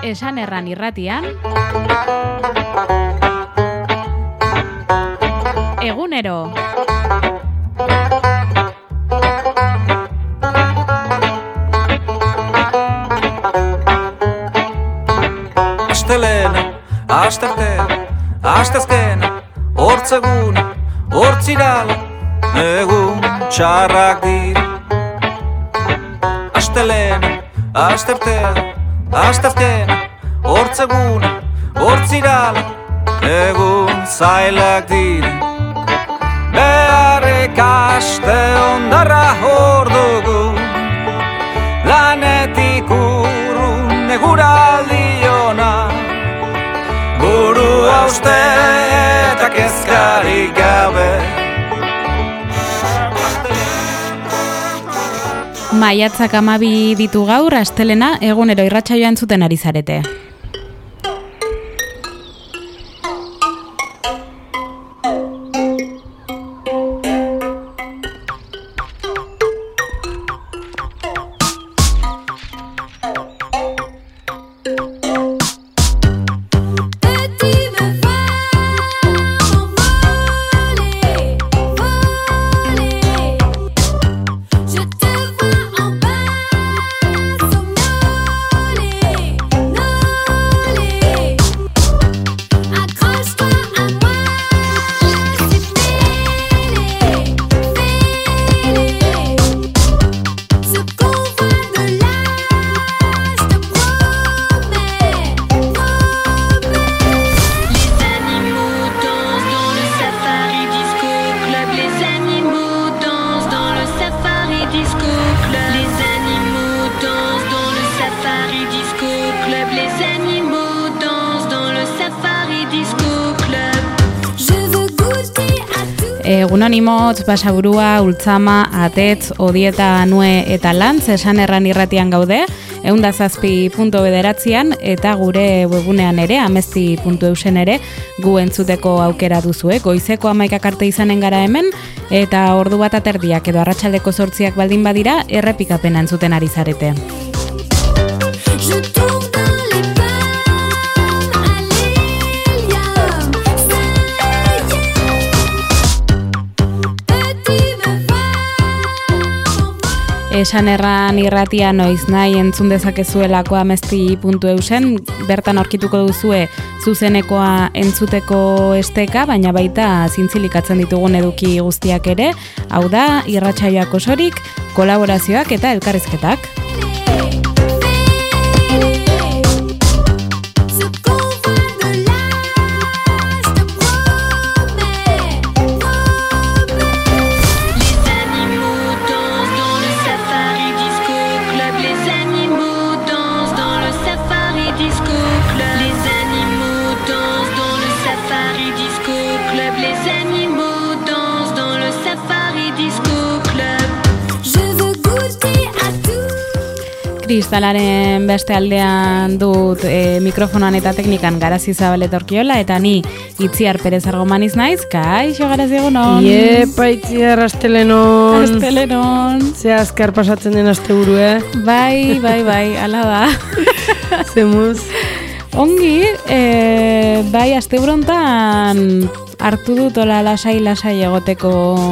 Esan erran irratian egunero. Astelena, asteartea, asteazkena, hortzegun, hortzirala, egun txarrak dira. Astelena, asteartea, asteazkena, hortzegun, hortzirala, egun zailak dira. Beharrik aste ondarra hor dugu, lanetik urrun eguraldi ona, buru hauste eta kezkarik gabe. Maiatzak 12 ditu gaur, astelena egunero irratsaioa entzuten ari zarete. Egun animotz, basaburua, ultzama, atetz, odieta, nue eta lantz, esan erran irratian gaude, 107.bederatzean eta gure webunean ere, amezti.eusen ere, gu entzuteko aukera duzue, goizeko 11 arte izanen gara hemen, eta ordu bat aterdiak edo arratsaldeko 8 baldin badira, errepikapena entzuten ari zarete. Esan erran irratia noiz nahi entzun dezakezuelako amezti.eusen, bertan aurkituko duzue zuzenekoa entzuteko esteka, baina baita zintzilikatzen ditugun eduki guztiak ere, hau da, irratsaioak osorik, kolaborazioak eta elkarrizketak. Kristalaren beste aldean dut mikrofonoan eta teknikan Garazi Zabalet Orkiola, eta ni Itziar Perez Argomaniz naiz. Kaixo, Garazi, egunon? Iepa, Itziar, astelenon. Astelenon. Ze azkar pasatzen den asteburu, Bai, ala da. Zemuz. Ongi, bai, asteburontan hartu dut ola lasai egoteko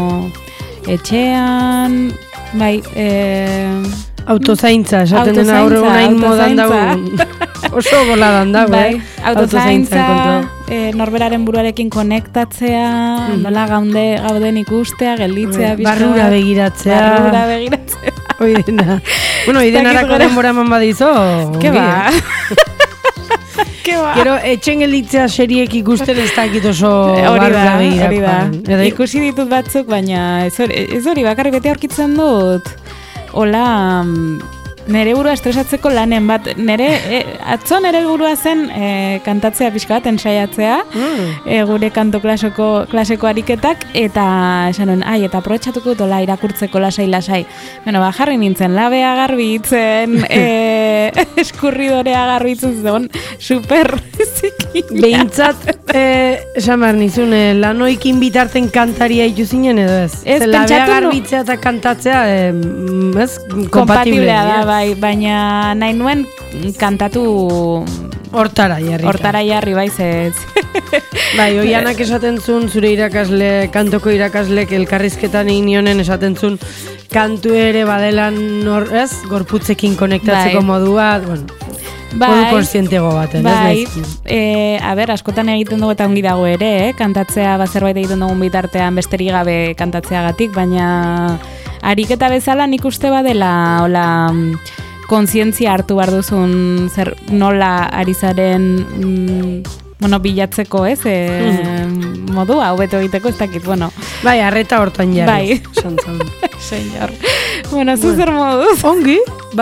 etxean, bai, autozaintza, esaten dena aurre gunain modan dago. Oso boladan dago, bai, autozaintza, norberaren buruarekin konektatzea, nola gauden ikustea, gelditzea, barrura begiratzea. Oidena. Bueno, oidenarako denbora eman badizo. Ke ba? Gero, etxen gelditzea seriek ikusten ez dakit oso barrura begirakoan. Ikusi ditut batzuk, baina ez hori bakarrik bete aurkitzen dut. Hola, nere burua estresatzeko lanen bat, atzo nere burua zen kantatzea pixka bat, ensaiatzea, gure kanto klaseko ariketak, eta esan nuen, eta aprobetxatuko dut hola irakurtzeko lasai. Bueno, jarri nintzen, labea garbitzen, eskurridorea garbitzen, zegoen, super ziki. behintzat, esan behar nizun, lanoikin bitarten kantaria ituzinen edo ez? Ez, labea garbitzea eta kantatzea, ez? Kompatiblea da, bai, baina nahi nuen kantatu hortara jarri, bai, zez. Bai, oianak esaten zuen, zure irakasle, kantoko irakaslek elkarrizketan egin nionen esaten zuen, kantu ere badelan ez, gorputzekin konektatzeko modua, bueno, modu konstientego baten, ez? Askotan egiten dugu eta ongi dago ere, kantatzea zerbait egiten dugun bitartean besterik gabe kantatzeagatik, baina ariketa bezala nik uste badela, hola, kontzientzia hartu behar duzun nola ari zaren bilatzeko, ez? Modua, hobeto egiteko, ez dakit, bueno. Bai, arreta hortan jarri. Bai. Senyor. Bueno, zuzer moduz. Ongi.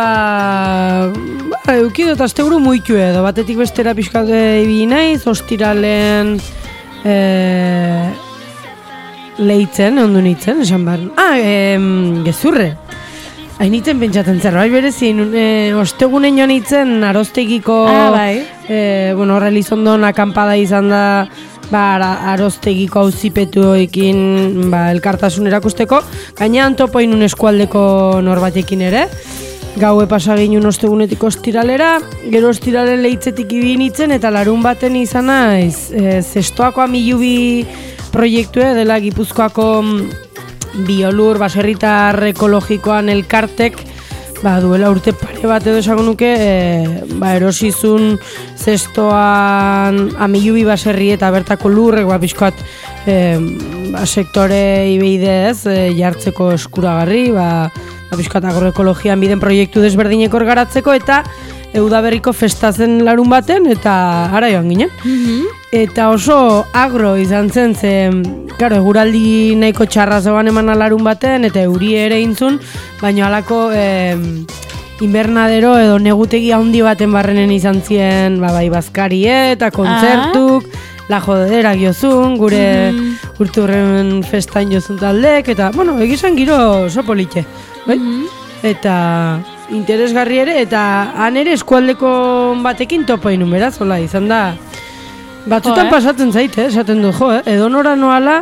Eukidot, asteburu muitu edo, batetik bestera pixkat ibili naiz, ostiralen lehitzen, ondo nintzen, esan behar. Gezurre. Hainitzen pentsatzen zerbait berezin, ostegunen joan nintzen aroztegiko, horre Elizondon akampada izan da, aroztegiko auzipetuekin elkartasun erakusteko, gainean topo inun eskualdeko norbatekin ere, gaue pasagin ostegunetik ostiralera, gero ostiralen lehitzetik ibili nintzen, eta larun baten izan naiz, zestoako amilubi proiektue dela Gipuzkoako biolur, baserritar ekologikoan elkartek, duela urte pare bat edo esango nuke, erosizun zestoan amilubi baserri eta bertako lurrek, pixkoat sektore ibeidez jartzeko eskuragarri, pixkoat agroekologian biden proiektu desberdineko garatzeko, eta Udaberriko festazen larun baten, eta ara joan ginen. Eta oso agro izan zen, claro, eguraldi nahiko txarra zegoan eman larun baten, eta euri ere intzun, baina halako invernadero edo negutegi handi baten barrenen izan zien, bai bazkarie eta kontzertuk, la jodera giozun, gure urturren festain jozun taldek, eta, bueno, egizan giro oso politxe, bai? Eta interesgarri ere, eta han ere eskualdeko batekin topo inun, beraz, hola, izan da, batzutan pasatzen zaite, esaten du, edo nora noala,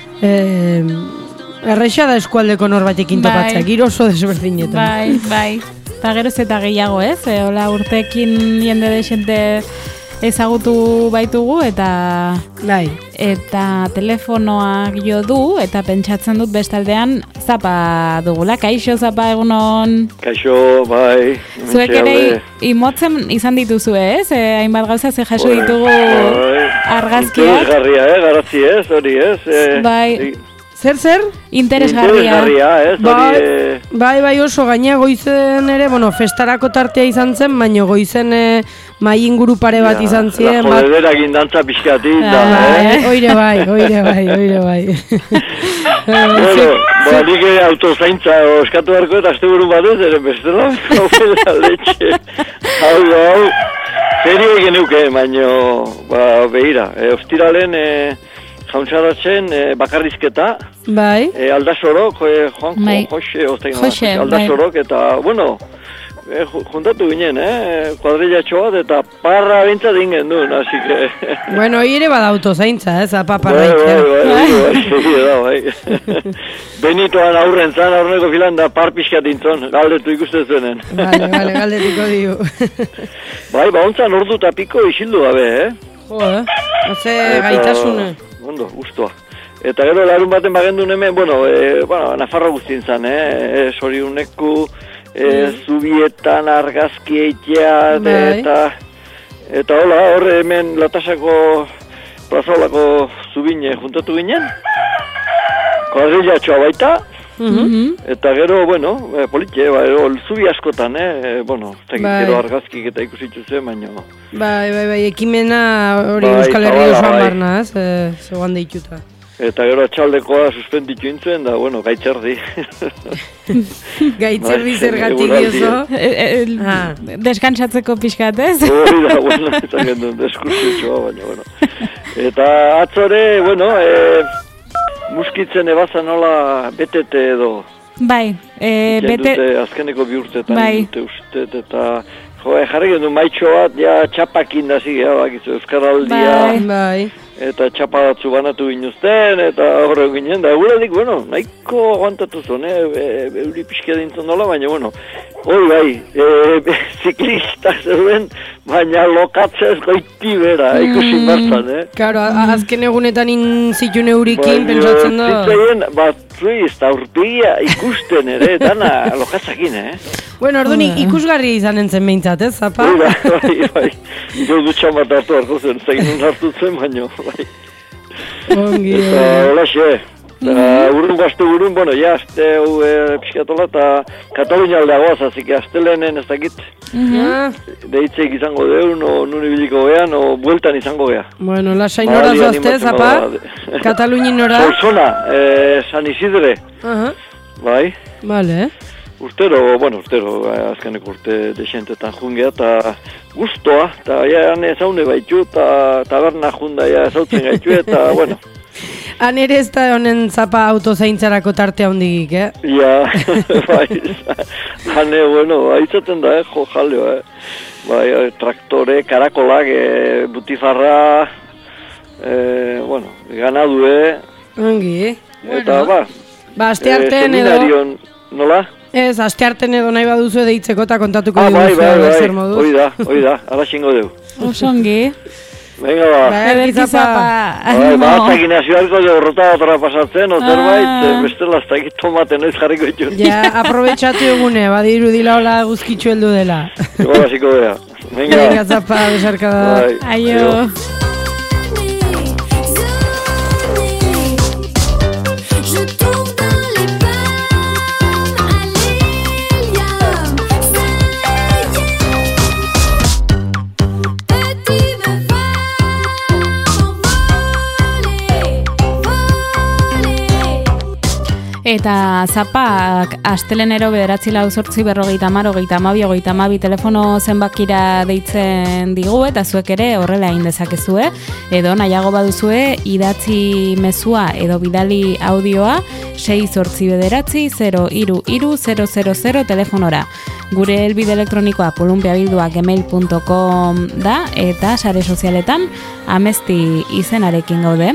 erreixa da eskualdeko norbatekin topatzea, giro oso desberdinetan. Bai, eta geroz eta gehiago, ez? Hola, urtekin jende desente ezagutu baitugu, eta telefonoak jo du, eta pentsatzen dut bestaldean zapa dugula. Kaixo, zapa, egunon? Kaixo, bai. Zuek ere imotzen izan dituzu, ez? Hainbat gauza ze jaso ditugu argazkiak. Interesgarria, garatzi ez, hori ez. Bai. Zer? Interesgarria, ez, hori... Bai, oso gaina goizen ere, festarako tartea izan zen, baina goizen mai inguru pare bat izan ziren. La jodedera gindantza pixkatik, Oire bai. Nik autozaintza eskatu beharko eta asteburu batez, ere bestela, letxe. Hau, serio egin euke, baina, behira, ostiralen... Jauntxaratzen bakarrizketa, Aldasorok, Jose, Aldasorok, eta, bueno, juntatu ginen, kuadrillatxo bat, eta parra bintzat ingen duen, hasi que... Bueno, ere bada autozaintza, apa parraitza. Bai. Benitoan aurren zan, aurreneko filan da par pixkat intzon, galdetu ikusten zuenen. Vale, galdetuko digu. Bai, ontzan ordu eta piko isildu gabe, Haze gaitasune. Ondo, guztua. Eta gero larun baten bagendun hemen, Nafarro guztien zan, Soriuneku, Zubietan, argazki eitea, eta hola, horre hemen Latasako plazolako Zubine juntatu ginen, kuadrillatxoa baita, eta gero, politxe, zubi askotan, gero argazkik eta ikusitzu zen, baina... Bai, ekimena hori Euskal Herri osoan barna, zegoan deituta. Eta gero atxaldekoa suspenditu intzuen, da, gaitzerdi. Gaitxerdi zergatik diozo? Deskansatzeko pixkat, ez? Hori da, izan gendun, deskursiotxoa, baina, Eta atzore, muskitzen ebazan nola betete edo. Bai, dute azkeneko bi urtetan dute uste, eta jarri gendu maitxo bat, ja txapakin dazi, bakizu, Euskaraldia. Bai. Eta txapa batzu banatu ginuzten, eta horre ginen, da guradik, bueno, nahiko aguantatu zuen, euri pixka dintzen dola, baina, bueno, hori bai, ziklistak zeuden, baina lokatzez goiti bera, ikusi martzan, Claro, azken egunetan inzitun eurikin, pentsatzen da. Zitzaien, batzuiz, eta urpegia ikusten ere, dana lokatzakin, Bueno, ordunik ikusgarri izanen zen behintzat, Zapa? Bai. Jo dutxan bat hartu hartu zen, zegin hartu zen, baino, bai. Ongi. Eta, holaxe, urrun gazte urrun, bueno, ja, azte pixkatola, eta Katalunia aldeagoaz, azik, azte lehenen ez dakit. Deitzeik izango deu, nun ibiliko gea, bueltan izango gea. Bueno, lasai nora zoazte, Zapa? Katalunian nora? Solsona, San Isidre. Bai. Vale, Urtero, azkeneko urte desentetan jungea, eta guztoa, eta han ezaune baitu, eta taberna junda ezautzen gaitu, eta, bueno. Han ere ez da honen Zapa autozaintzarako tarte handigik, Ja, bai, han, bueno, haitzaten da, jo jaleo, Bai, traktore, karakolak, butifarra, bueno, ganadue. Ongi, Eta, aste artean edo... Seminarion, nola? Ez, aste artean edo nahi baduzu deitzeko eta kontatuko dugu zer moduz. Hoi da, ala xingo deu. Osongi. Venga, ba. Ederki Zapa. Hasta ginazioarko de horrota otra pasatzen, ozerbait, bestela hasta aquí tomate noiz jarriko ditu. Ja, aprobetxatu egune, badiru dila hola guzkitzu heldu dela. Ego hasiko bea. Venga, Zapa, besarka da. Aio. Eta Zapak astelenero 9484032 telefono zenbakira deitzen digu eta zuek ere horrela egin dezakezue edo nahiago baduzue idatzi mezua edo bidali audioa 689033000 telefonora. Gure helbide elektronikoa polumpiabildua@gmail.com da eta sare sozialetan Amesti izenarekin gaude.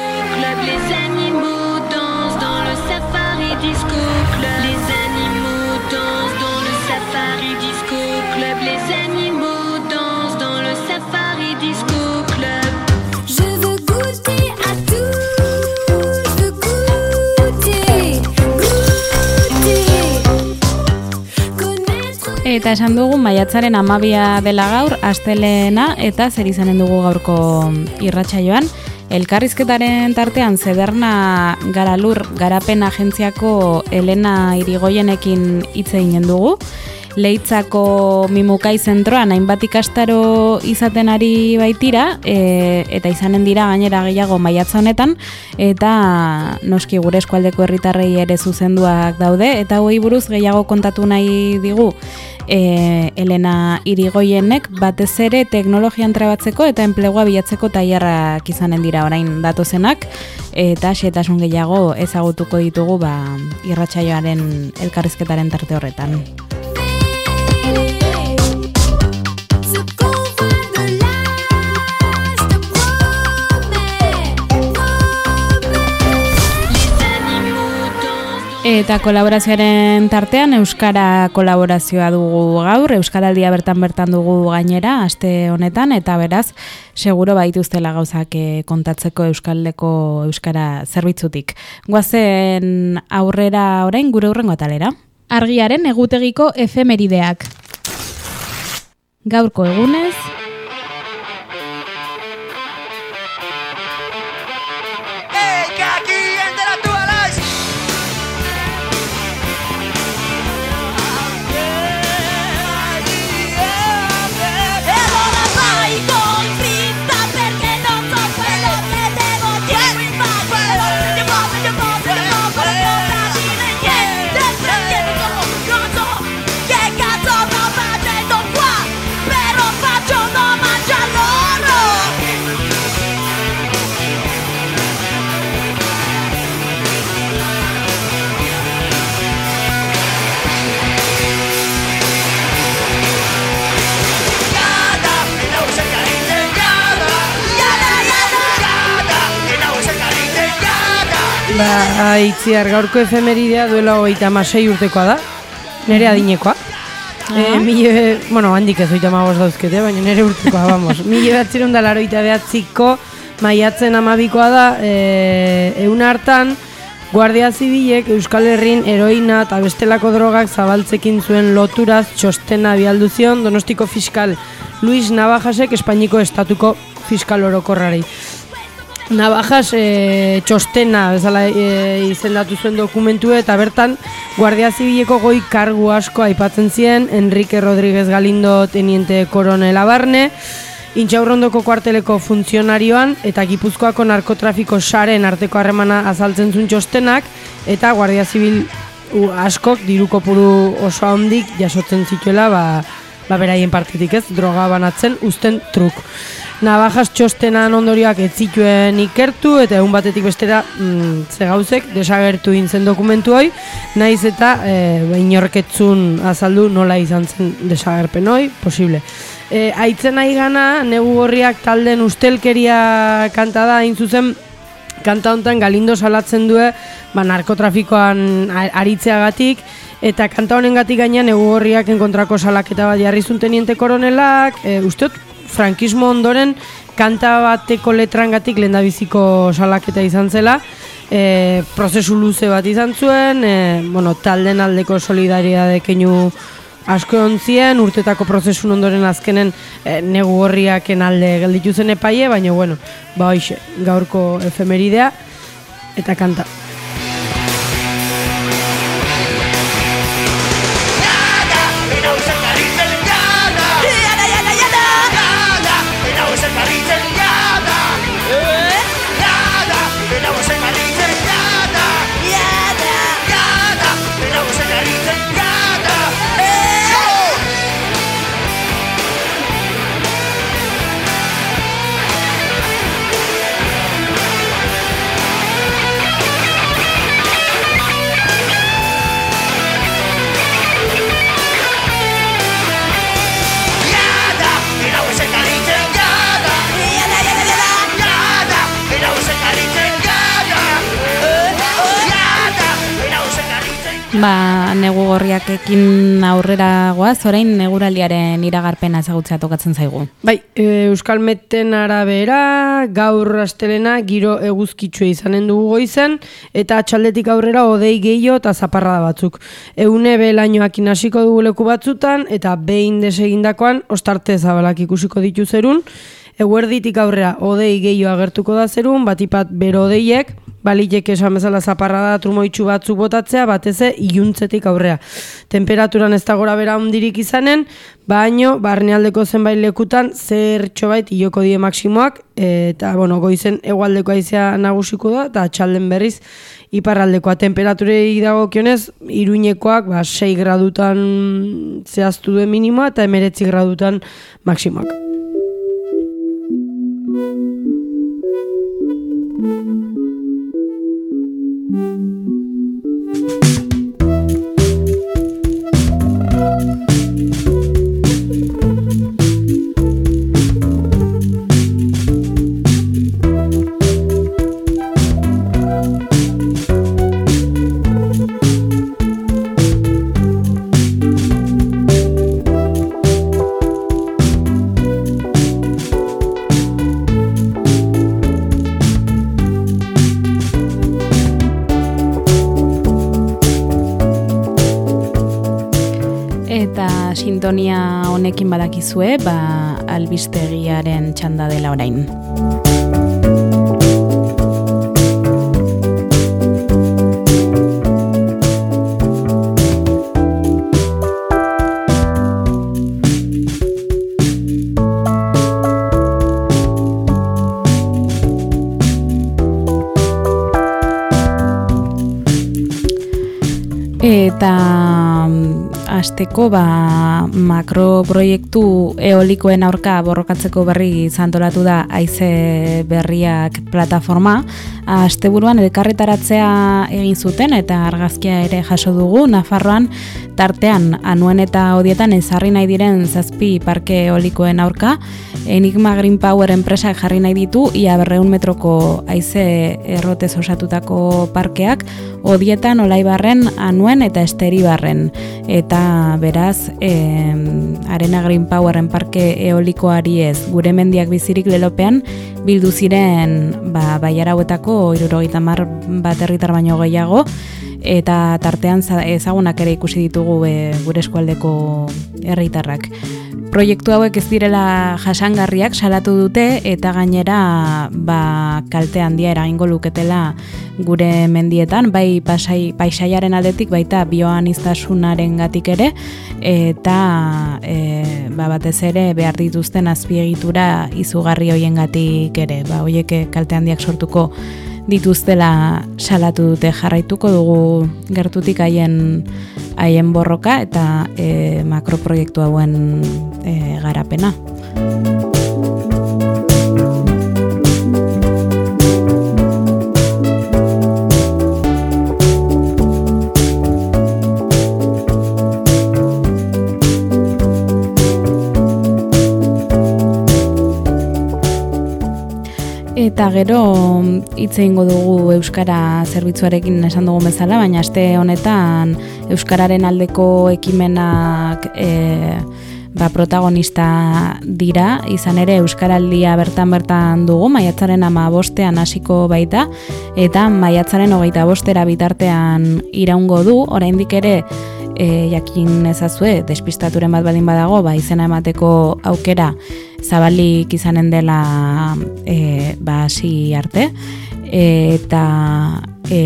Eta esan dugu maiatzaren 12 dela gaur, astelena eta zer izanen dugu gaurko irratsaioan. Elkarrizketaren tartean Zederna Garalur garapen agentziako Elena Irigoyenekin hitz egin dugu. Leitzako Mimukai zentroan hainbat ikastaro izaten ari baitira eta izanen dira gainera gehiago maiatza honetan eta noski gure eskualdeko herritarrei ere zuzenduak daude eta hori buruz gehiago kontatu nahi digu Elena Irigoyenek batez ere teknologian trebatzeko eta enplegua bilatzeko tailerrak izanen dira orain datozenak eta xehetasun gehiago ezagutuko ditugu irratsaioaren elkarrizketaren tarte horretan. Eta kolaborazioaren tartean Euskara kolaborazioa dugu gaur, Euskaraldia bertan dugu gainera, aste honetan, eta beraz, seguro baituztela gauzak kontatzeko Euskaldeko Euskara zerbitzutik. Goazen aurrera orain gure hurrengo atalera. Argiaren egutegiko efemerideak. Gaurko egunez... Faccio Itziar, gaurko efemeridea duela 36 urtekoa da, nire adinekoa. Handik ez 35 dauzkete, baina nire urtekoa, vamos. 1989ko maiatzen 12koa da, egun hartan, Guardia Zibilek Euskal Herrin heroina eta bestelako drogak zabaltzekin zuen loturaz txostena bialdu zion Donostiko fiskal Luis Navajasek Espainiko estatuko fiskal orokorrari. Navajas txostena bezala izendatu zuen dokumentu eta bertan Guardia Zibileko goi kargu asko aipatzen zien Enrique Rodríguez Galindo teniente koronela barne, Intxaurrondoko kuarteleko funtzionarioan eta Gipuzkoako narkotrafiko saren arteko harremana azaltzen zuen txostenak eta Guardia Zibil askok diru kopuru oso handik jasotzen zituela beraien partetik ez, droga banatzen uzten truk. Navajas txostenan ondorioak ez zituen ikertu eta egun batetik bestera ze gauzek desagertu intzen dokumentu hoi, naiz eta inorketzun azaldu nola izan zen desagerpen hoi, posible. Aitzen nahi gana, Negu Gorriak talden ustelkeria kanta da, hain zuzen, kanta honetan Galindo salatzen du narkotrafikoan aritzeagatik, eta kanta honengatik gainean Negu Gorriak kontrako salaketa bat jarri zuen teniente koronelak, usteot, frankismo ondoren kanta bateko letrangatik lehendabiziko salaketa izan zela, prozesu luze bat izan zuen, talden aldeko solidaridade keinu asko ontzien, urtetako prozesun ondoren azkenen Negu Gorriaken alde gelditu zen epaie, baina hoxe, gaurko efemeridea eta kanta. Negu Gorriakekin aurrera goaz, orain neguraldiaren iragarpena ezagutzea tokatzen zaigu. Euskalmeten arabera, gaur astelena giro eguzkitsua izanen dugu goizen, eta atxaldetik aurrera hodei gehiago eta zaparrada batzuk. Egune behelainoakin hasiko dugu leku batzutan, eta behin desegindakoan ostarte zabalak ikusiko ditu zerun. Eguerditik aurrera hodei gehiago agertuko da zerun, batipat bero hodeiek, balitek esan bezala zaparrada trumoitxu batzuk botatzea, bateze iluntzetik aurrea. Temperaturan ez da gora bera hundirik izanen, baino barnealdeko zenbait lekutan zertxobait iloko die maksimoak, eta goizen hegoaldeko haizea nagusiko da, eta atxalden berriz iparraldekoa. Temperaturei dagokionez, Iruñekoak 6 gradutan zehaztu duen minimoa, eta 19 gradutan maksimoak. Sintonia honekin badakizue, albistegiaren txanda dela orain. Eta hasteko makroproiektu eolikoen aurka borrokatzeko berri zantolatu da Haize Berriak plataforma. Asteburuan elkarretaratzea egin zuten eta argazkia ere jaso dugu. Nafarroan tartean Anuen eta Odietan ezarri nahi diren 7 parke eolikoen aurka. Enigma Green Power enpresak jarri nahi ditu ia 200 metroko haize errotez osatutako parkeak Odietan, Olaibarren, Anuen eta Esteribarren. Eta beraz, Arena Green Poweren parke eolikoari ez gure mendiak bizirik lelopean bildu ziren Baiarauetako 70 bat herritar baino gehiago, eta tartean ezagunak ere ikusi ditugu gure eskualdeko herritarrak. Proiektu hauek ez direla jasangarriak salatu dute eta gainera kalte handia eragingo luketela gure mendietan, bai paisaiaren aldetik baita bioaniztasunarengatik ere, eta batez ere behar dituzten azpiegitura izugarri hoiengatik ere, hoiek kalte handiak sortuko dituztela salatu dute. Jarraituko dugu gertutik haien borroka eta makroproiektu hauen garapena. Eta gero hitz egingo dugu Euskara zerbitzuarekin esan dugun bezala, baina aste honetan Euskararen aldeko ekimenak protagonista dira, izan ere Euskaraldia bertan dugu, maiatzaren 15ean hasiko baita, eta maiatzaren 25era bitartean iraungo du, oraindik ere jakin ezazue, despistaturen bat baldin badago, izena emateko aukera zabalik izanen dela hasi arte, eta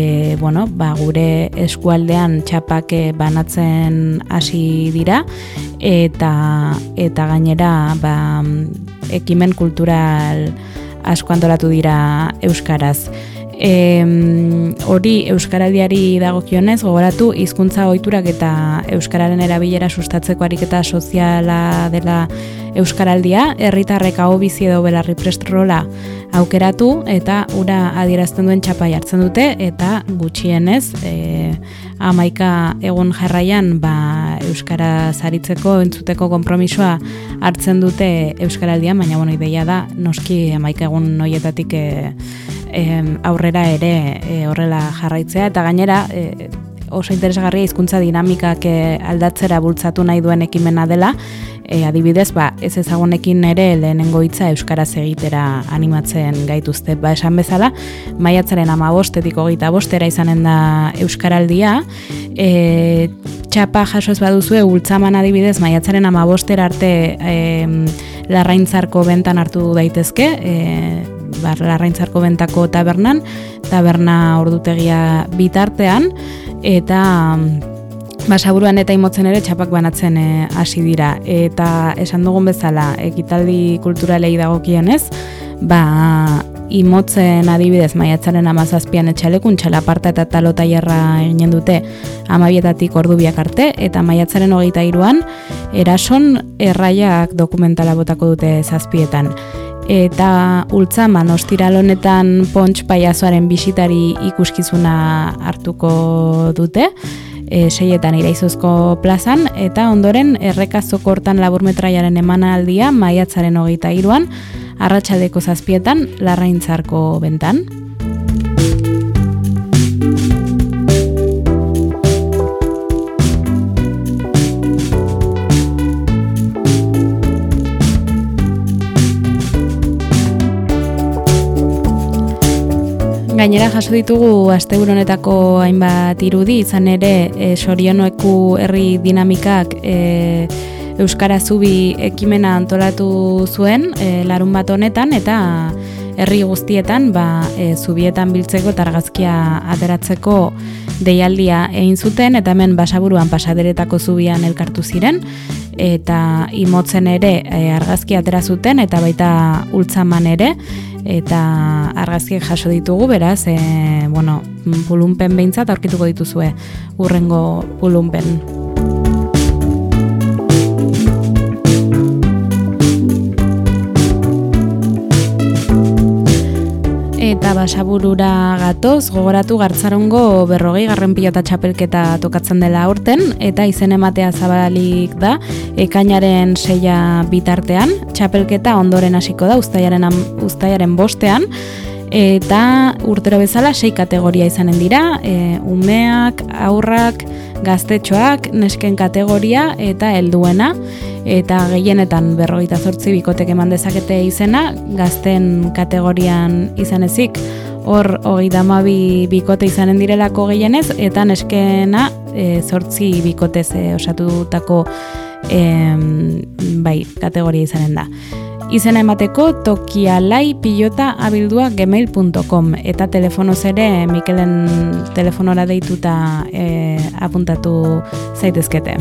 gure eskualdean txapak banatzen hasi dira, eta gainera ekimen kultural asko antolatu dira euskaraz. Hori euskaraldiari dagokionez, gogoratu hizkuntza ohiturak eta euskararen erabilera sustatzeko ariketa soziala dela euskaraldia, herritarrek aho bizi edo belarri prest rola aukeratu eta ura adierazten duen txapa jartzen dute, eta gutxienez 11 egun jarraian euskara zaritzeko entzuteko konpromisoa hartzen dute euskaraldian, baina ideia da noski 11 egun horietatik aurrera ere horrela jarraitzea, eta gainera oso interesgarria hizkuntza dinamikak aldatzera bultzatu nahi duen ekimena dela. Adibidez, ez ezagunekin ere lehenengo hitza euskaraz egitera animatzen gaituzte. Esan bezala, maiatzaren 15etik 25era izanen da euskaraldia. Txapa jaso ez baduzue, Ultzaman adibidez, maiatzaren 15era arte Larraintzarko bentan hartu daitezke, Larraintzarko bentako taberna ordutegia bitartean, eta Basaburuan eta Imotzen ere txapak banatzen hasi dira, eta esan dugun bezala ekitaldi kulturalei dagokionez, Imotzen adibidez maiatzaren 17an etxalekun txalaparta eta talotailerra eginen dute 12etatik ordubiak arte, eta maiatzaren 23an Erason erraiak dokumentala botako dute 7etan. Eta Ultzaman ostiral honetan Pontx paiazoaren bisitari ikuskizuna hartuko dute, 6etan Iraizozko plazan, eta ondoren Errekazoko hortan laburmetraiaren emanaldia maiatzaren 23an, arratsaldeko 7etan Larraintzarko bentan. Gainera jaso ditugu asteburu honetako hainbat irudi, izan ere Sorionoeku herri dinamikak Euskara Zubi ekimena antolatu zuen larunbat honetan, eta herri guztietan zubietan biltzeko eta argazkia ateratzeko deialdia egin zuten, eta hemen Basaburuan Pasaderetako zubian elkartu ziren, eta Imotzen ere argazkia atera zuten, eta baita Ultzaman ere, eta argazkiak jaso ditugu, beraz, pulunpen behintzat aurkituko dituzue urrengo pulunpen. eta Basaburura gatoz, gogoratu Gartzarongo 40. pilota txapelketa tokatzen dela aurten, eta izen ematea zabalik da, ekainaren 6 bitartean, txapelketa ondoren hasiko da, uztailaren 5, eta urtero bezala 6 kategoria izanen dira, umeak, aurrak, gaztetxoak, nesken kategoria eta helduena, eta gehienetan 48 bikotek eman dezakete izena, gazten kategorian izan ezik, hor 32 bikote izanen direlako gehienez, eta neskena 8 bikotez osatutako kategoria izanen da. Izena emateko tokialaipilota@gmail.com eta telefonoz ere Mikelen telefonora deituta apuntatu zaitezkete.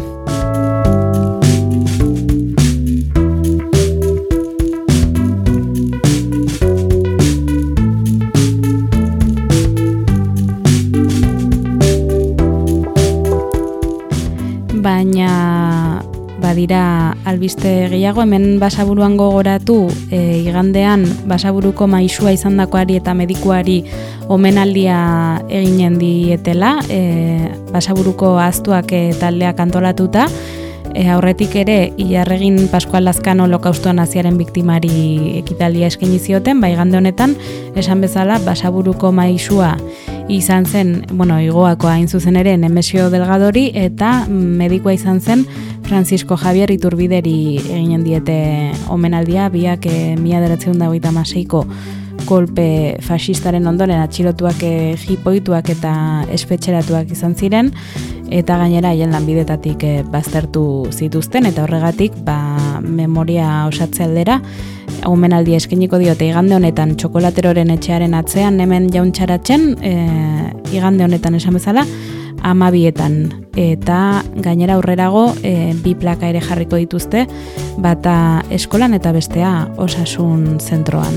Baina badira albiste gehiago, hemen Basaburuan gogoratu, igandean Basaburuko maisua izandakoari eta medikuari omenaldia eginen dietela, Basaburuko ahaztuak taldeak antolatuta, aurretik ere Ilarregin Pascual Lazkano holokausto naziaren biktimari ekitaldia eskaini zioten, igande honetan esan bezala Basaburuko maisua izan zen, Igoakoa hain zuzen ere Nemesio Delgadori, eta medikua izan zen Francisco Javier Iturbideri eginen diete omenaldia, biak 1926ko kolpe fascistaren ondoren atxilotuak, jipoituak eta espetxeratuak izan ziren, eta gainera haien lanbidetatik baztertu zituzten, eta horregatik memoria osatze aldera omenaldia eskainiko diote igande honetan Txokolateroren etxearen atzean hemen Jauntxaratzen, igande honetan esan bezala 12etan, eta gainera aurrerago 2 plaka ere jarriko dituzte, bata eskolan eta bestea osasun zentroan.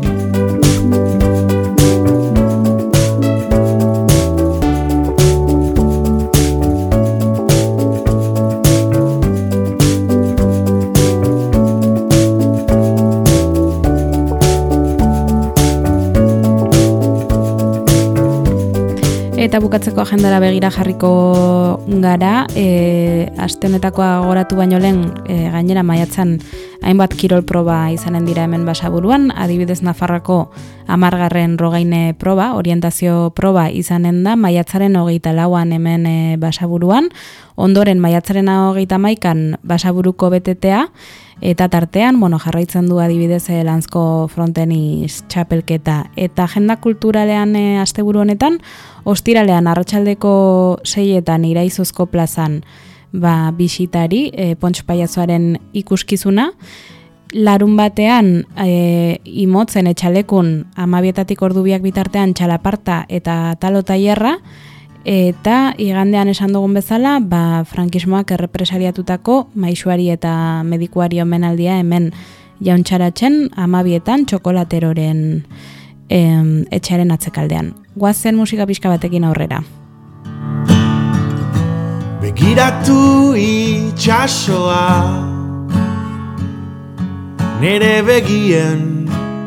Eta bukatzeko agendara begira jarriko gara, aste honetakoa gogoratu baino lehen, gainera maiatzan hainbat kirol proba izanen dira hemen Basaburuan, adibidez Nafarroako 10. rogaine proba, orientazio proba izanen da, maiatzaren 24an hemen Basaburuan, ondoren maiatzaren 31an Basaburuko betetea, eta tartean, jarraitzen du adibidez Lanzko Frontenis txapelketa. Eta agenda kulturalean asteburu honetan, ostiralean arratsaldeko 6etan Iraizozko plazan bisitari, Pontx Paiazoaren ikuskizuna, larun batean imotzen etxalekun 12etatik ordu 2 bitartean txalaparta eta talo tailerra, eta igandean esan dugun bezala, frankismoak errepresariatutako maisuari eta medikuari omenaldia hemen Jauntxaratzen 12etan Txokolateroren etxearen atzekaldean. Goazen musika pixka batekin aurrera. Begiratu itxasoa, nere begien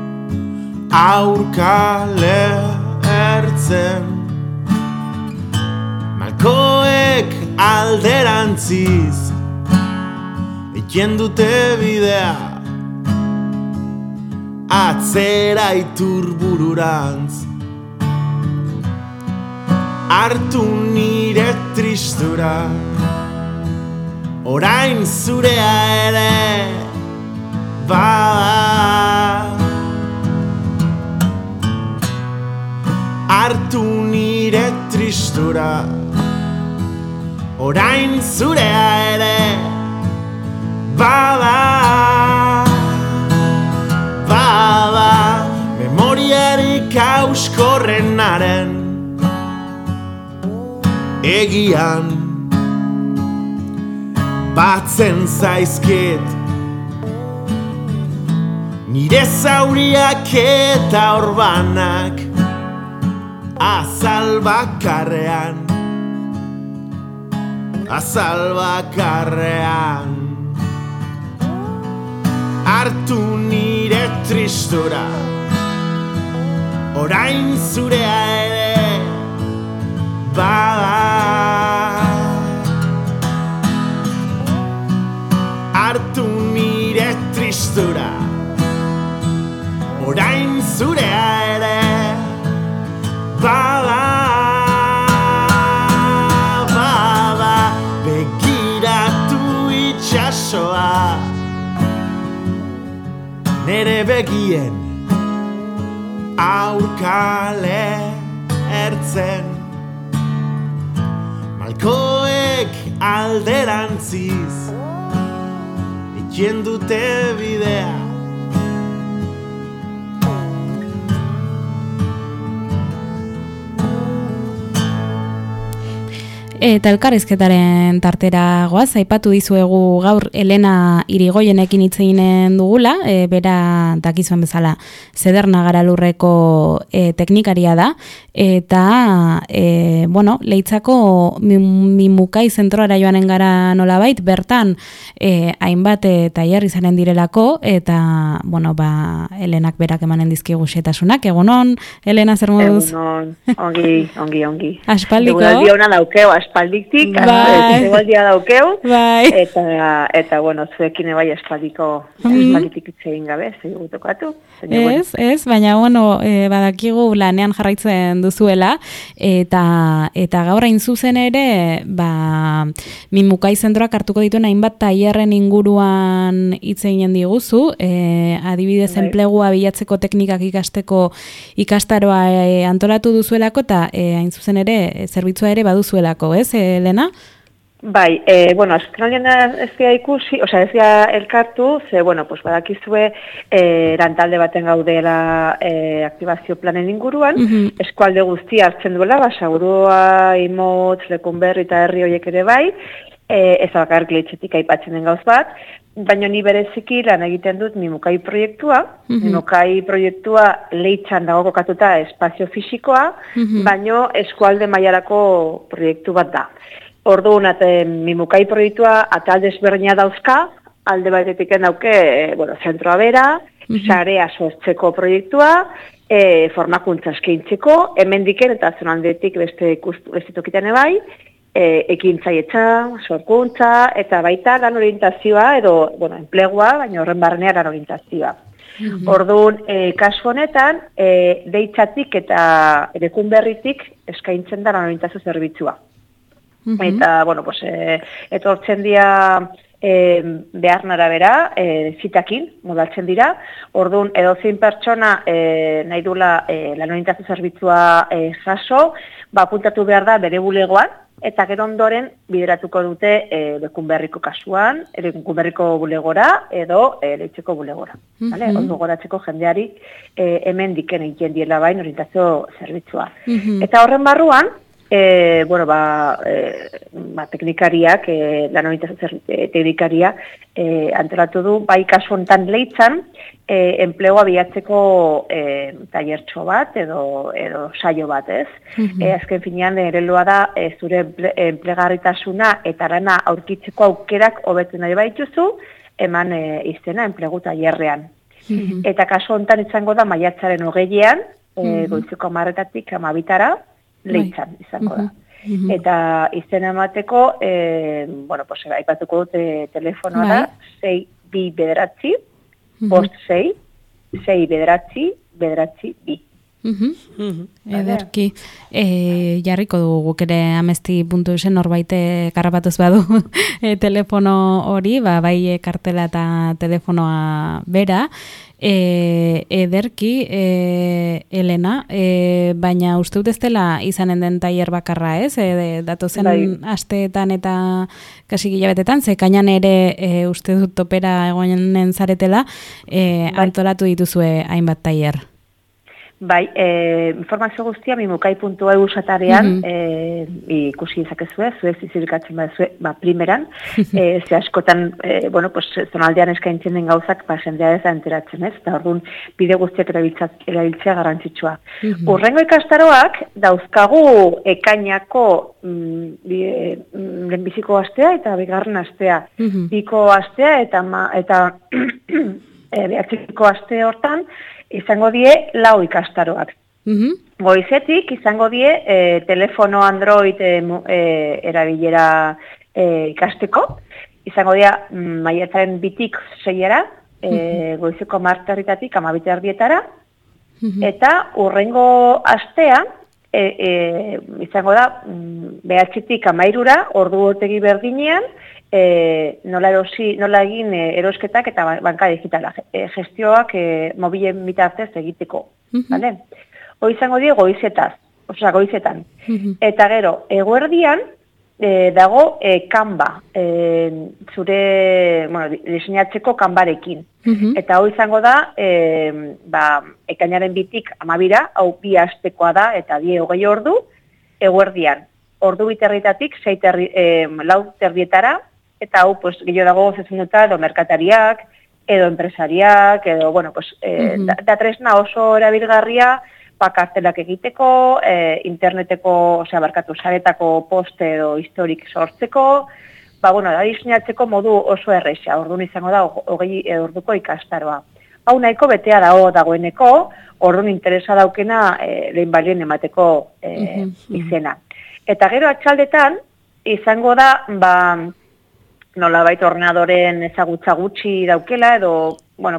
aurka lehertzen, malkoek alderantziz eken dute bidea, atzera iturbururantz. Hartu nire tristura, orain zurea ere bada. Hartu nire tristura, orain zurea ere bada. Memoriarik auskorrenaren egian batzen zaizkit nire zauriak eta orbanak azal bakarrean hartu nire tristura, orain zurea ere bada. Hartu nire tristura, orain zurea ere bada. Begiratu itxasoa nere begien aurkale ertzen, malkoek alderantziz itxien dute bidea. Eta elkarrizketaren tartera goaz, aipatu dizuegu gaur Elena Irigoyenekin hitz eginen dugula, bera dakizuen bezala Zederna Garalurreko teknikaria da, eta bueno, Leitzako Mimukai zentroara joanen gara nolabait, bertan hainbat tailer izanen direlako, eta bueno, Elenak berak emanen dizkigu xehetasunak. Egunon, Elena, zer moduz? Egunon, ongi. Aspaldiko? Egualdi hona daukeu, aspaldiktik, egualdia daukeu, eta bueno, zuekin ebai aspalditik itxegin gabe, zego tokatu. Ez, baina bueno, badakigu lanean jarraitzen duzuela, eta gaur hain zuzen ere, Mimukai zentroak hartuko dituen hainbat tailerren inguruan hitz eginen diguzu, adibidez enplegua bilatzeko teknikak ikasteko ikastaroa antolatu duzuelako, eta hain zuzen ere, zerbitzua ere baduzuelako, ez, Elena? Bai, bueno, azkenaldian ez dira ikusi, ez dira elkartu, bueno, badakizue erantalde baten gaudela aktibazio planen inguruan, eskualde guztia hartzen duela, Basagurua, Imotz, Lekunberri eta herri horiek ere bai, ez bakarrik Leitzetik aipatzen den gauz bat, baina ni bereziki lan egiten dut Mimukai proiektua. Mimukai proiektua Leitzan dago kokatuta espazio fisikoa, baina eskualde mailarako proiektu bat da. Orduan, Mimukai proiektua atal desberdina dauzka, alde batetik dauke, zentroa bera, sarea sortzeko proiektua, formakuntza eskaintzeko, hemendiken eta zonaldetik beste tokitan bai, ekintzaietza, sorkuntza, eta baita lan orientazioa, edo, enplegua, baina horren barrenea lan orientazioa. Orduan, kasu honetan, Leitzatik eta Lekunberritik eskaintzen da lan orientazio zerbitzua. Eta, etortzen dira behar narabera, zitakin, modaltzen dira. Orduan, edozein pertsona nahi dula lan orientazio zerbitzua jaso, apuntatu behar da bere bulegoan, eta gero ondoren bideratuko dute Lekunberriko kasuan, Lekunberriko bulegora edo Leitzeko bulegora. Ondo goratzeko jendeari hemen diken egiten diela bain orientazio zerbitzua. Eta horren barruan, teknikariak, lan orientazio teknikaria antolatu du, bai kasu honetan Leitzan, enplegua bilatzeko tailertxo bat edo saio bat, ez? Azken finean, ereloa da, zure enplegarritasuna eta lana aurkitzeko aukerak hobetu nahi baituzu, eman izena enplegu tailerrean. Eta kasu honetan izango da maiatzaren 20ean, goizeko 10:00-tik 12:00 Leitzan izango da. Eta izena emateko, aipatuko dute telefonoa da, 629 5 6 6 2. Ederki, jarriko dugu guk ere amesti.eusen norbaite karrapatuz badu telefono hori, bai kartela eta telefonoa bera. Ederki, Elena, baina uste dut ez dela izanen den tailer bakarra, ez? Datozen asteetan eta kasi hilabetetan, ze kainan ere uste dut topera egonen zaretela, antolatu dituzue hainbat tailer. Bai, informazio guztia mimukai.eu satarean ikusi izakezue, zuez izirikatzen primeran, ze askotan, zonaldean eskaintzen den gauzak, jendea ez da enteratzen ez, eta orduan bide guztiak erabiltzea garrantzitsua. Urrengo ikastaroak, dauzkagu ekainako lehenbiziko astea eta bigarren astea. Biko astea eta behatziko aste hortan, izango die 4 ikastaroak. Goizetik izango die telefono Android erabilera ikasteko. Izango dira maiatzaren 2tik 6-era, goizeko 10:00-tatik 12:30-etara, eta urrengo astea izango da 9:00-tik 13:00-ra, ordu otegi berdinean, nola egin erosketak eta banka digitala, gestioak mobilen bitartez egiteko. Vale? Hoi izango die goizetan. Eta gero, eguerdian, dago Canva, zure, diseinatzeko Canvarekin. Eta hoi izango da, ekainaren 2tik 12:00-ra, hau 2 astekoa da, eta 20 ordu, eguerdian. Ordu 2:30-tatik 4:00-etara, eta hau, gehiago dago zezunetan, edo merkatariak, edo enpresariak, edo, da tresna oso erabilgarria, kartelak egiteko, interneteko, saretako poste edo historik sortzeko, da diseinatzeko modu oso erresa, orduan izango da 20 orduko ikastaroa. Hau nahiko betea dagoeneko, orduan interesa daukena lehenbalien emateko izena. Eta gero atxaldetan, izango da, nolabait ordenadoren ezagutza gutxi daukela, edo,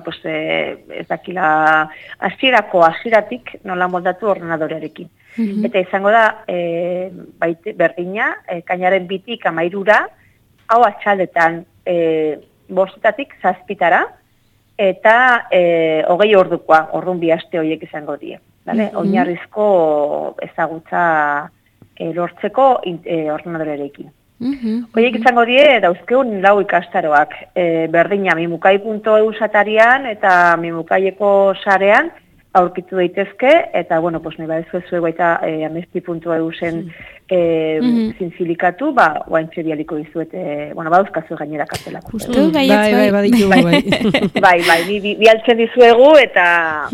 ez dakila hasieratik nola moldatu ordenadorearekin. Eta izango da, berdina, ekainaren 2tik 13:00-ra, hau atxaldetan 5:00-tatik 7:00-tara, eta 20 ordukoa, orduan 2 aste horiek izango die. Oinarrizko ezagutza lortzeko ordenadorearekin. Horiek izango die, dauzkeun 4 ikastaroak, berdina mimukai.eu satarian eta mimukaieko sarean aurkitu daitezke, eta, nahi badezu baita amesti.eu zen zinzilikatu, guaintxe bialiko dizuet, badauzkazu gainera kartelak. Justu, baditu, Bai, bialtzen dizuegu, eta,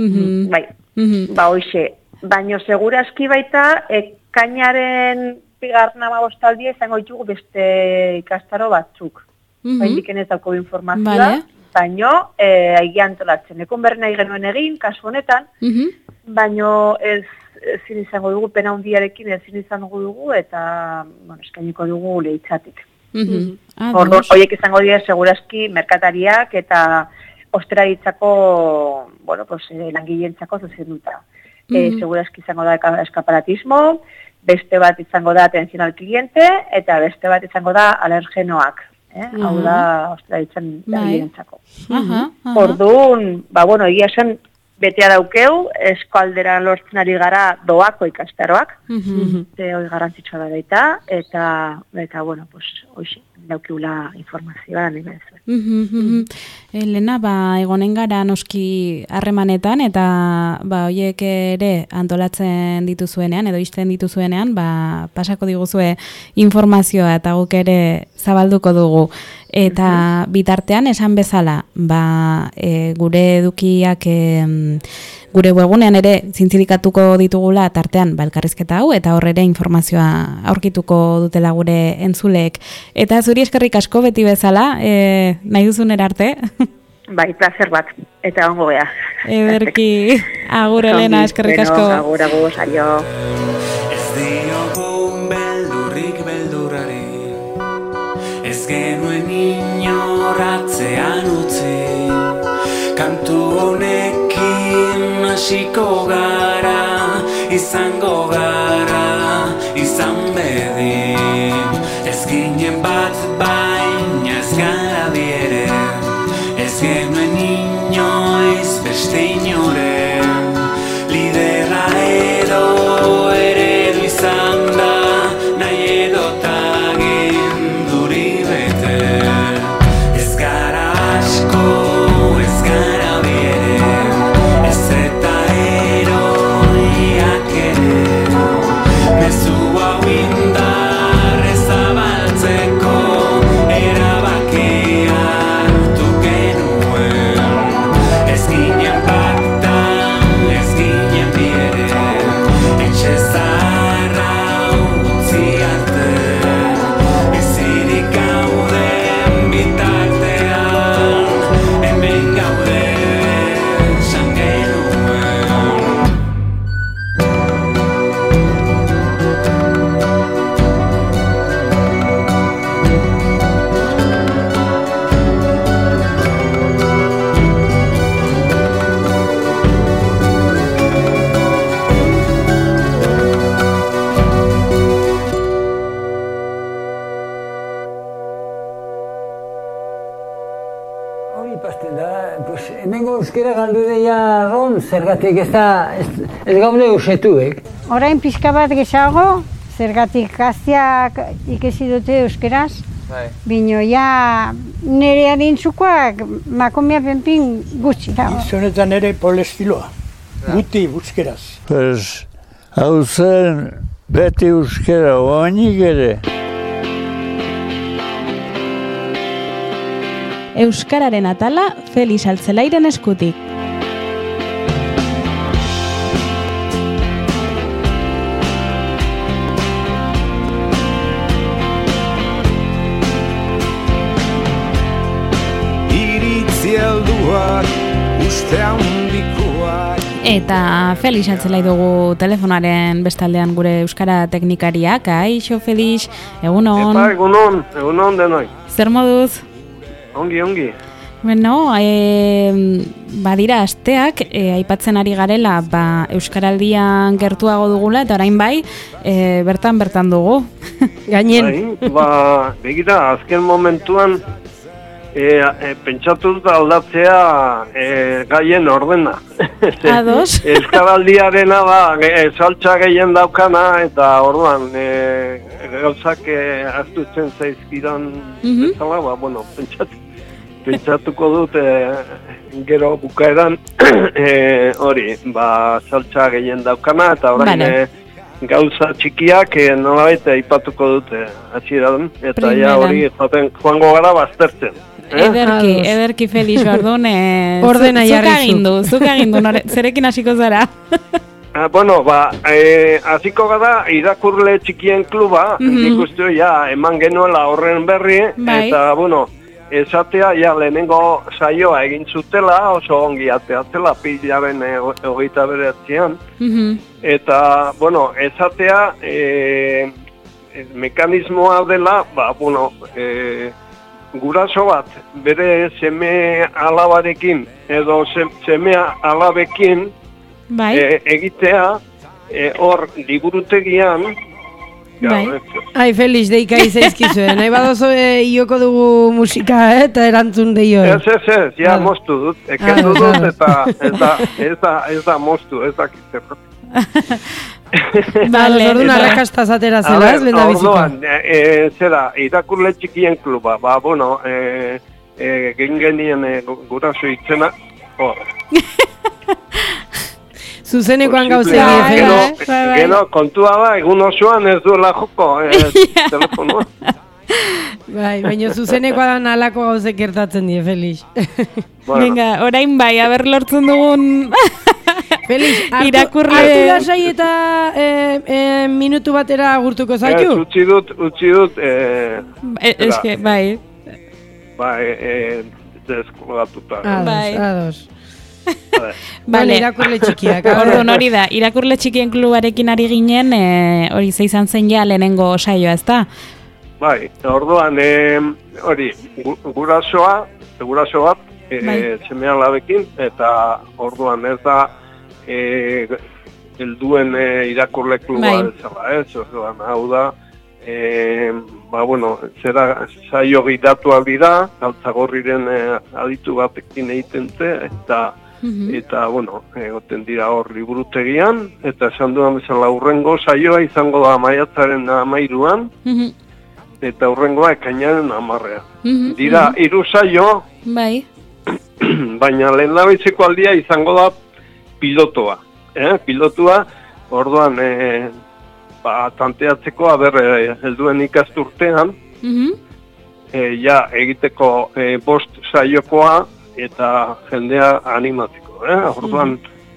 hoxe. Baina segurazki baita, ekainaren bigarren 15 izango ditugu beste ikastaro batzuk. Baindiken ez dauko informazioa, baina aigi antolatzen. Ekon berri nahi genuen egin, kasu honetan, baina ezin izango dugu, pena hundiarekin ezin izango dugu, eta eskainiko dugu lehitzatik. Horiek izango dira segurazki merkatariak eta osteraritzako, langileentzako zuzenduta. Segurazki izango da eskaparatismo, beste bat izango da atención al cliente, eta beste bat izango da alergenoak. Hau da, ostiraritzan langileentzako. Orduan, egia esan, betea daukeu, eskualdera lortzen ari gara doako ikastaroak, hori garrantzitsua da baita, eta hoxe, daukeula informazioa nahi behar. Elena, egonen gara noski harremanetan, eta horiek ere antolatzen dituzuenean, edo izten dituzuenean, pasako diguzue informazioa, eta guk ere zabalduko dugu. Eta bitartean esan bezala, gure edukiak gure webgunean ere zintzilikatuko ditugula tartean elkarrizketa hau, eta hor ere informazioa aurkituko dutela gure entzuleek. Eta zuri eskerrik asko beti bezala, nahi duzun erarte? Bai, placer bat, eta ongo gea. Ederki, agur Elena, eskerrik asko. Agur, aio. Ez diogun beldurrik beldurari, ez genuen inoratzean utzi, kantu honekin hasiko gara, izango gara, izan bedi, ez ginen bat baina ez gara biere, ez genuen inoiz beste inoren, lidera edo eredu izan da, nahi edotagin duri bete, ez gara asko, ez gara biere, ez eta eroiak ere, mezu hau indar ezabaltzeko, euskera galdu deia ron, zergatik ez gaude usetuek. Orain pixka bat gehiago, zergatik gaztiak ikesi dute euskeraz. Bino, ja, nire adintzukoak makomia penpin gutxi dago. Izonetan ere polestiloa, guti euskeraz. Pues, hau zen beti euskera, oainik ere. Euskararen atala Felix Altzelairen eskutik. Iritzi helduak, uste handikoak. Eta Felix Altzelai dugu telefonaren bestaldean gure euskara teknikariak. Aixo Felix, egunon. Eta egunon denoi. Zer moduz? Ongi. Bueno, badira asteak, aipatzen ari garela, Euskaraldian gertuago dugula, eta orain bai, bertan dugu. Gainen. Bai, begira, azken momentuan, pentsatu dut aldatzea gaien ordena. Ados? Euskaraldiarena saltza gehien daukana, eta orduan, gauzak astutzen zaizkidan, bueno, pentsatuko dut gero bukaeran hori, saltza gehien daukana, eta orain gauza txikiak nolabait aipatuko dut hasieran, eta ja hori joango gara baztertzen. Ederki Felix, orduan, ordena jarrizu. Zuk agindu, zerekin hasiko zara? Bueno, hasiko gara irakurle txikien kluba, ikustu eman genuela horren berri, eta, bueno, esatea, lehenengo saioa egin zutela, oso ongi ateatzela, pilaren 29an, eta, bueno, esatea, mekanismoa dela, bueno, guraso bat, bere seme alabarekin, edo seme alabekin, egitea, hor liburutegian. Ai, Felix, deika izaizkizuen. Nahi badozo ioko dugu musika, eta erantzun deio. Ez, moztu dut. Ekendu dut, eta ez da moztu, ez dakitzeko. Orduan arrakasta zatera zela, ez lehen da biziko. Orduan, zera, irakurle txikien kluba, bueno, genien guraso itzena, hor. Zuzenekoan gauzea. Gero, kontua da, egun osoan ez duela joko, telefonoa. Baina zuzenekoa da nalako gauzek gertatzen die, Felix. Venga, orain bai, haber lortzen dugun Felix, hartu da sai eta minutu batera agurtuko zaitu? Utsi dut. Eske, bai. Deskolgatuta. Ados. Bale, irakurle txikiak. Orduan hori da, irakurle txikien klubarekin ari ginen, hori izan zen ja lehenengo saioa, ez da? Bai, orduan, hori, guraso bat, seme alabekin, eta orduan ez da, helduen irakurle kluba bezala, ez? Orduan, hau da, bueno, zera saio gidatuak dira, Altzagorriren aditu batekin egiten eta, bueno, egoten dira hor liburutegian, eta esan dudan bezala urrengo saioa izango da maiatzaren 13an, eta urrengoa ekainaren 10. Dira 3 saio, baina lehendabiziko aldia izango da pilotoa. Pilotua, orduan, tanteatzeko, helduen ikasturtean, egiteko 5 saiokoa, eta jendea animatzeko, orduan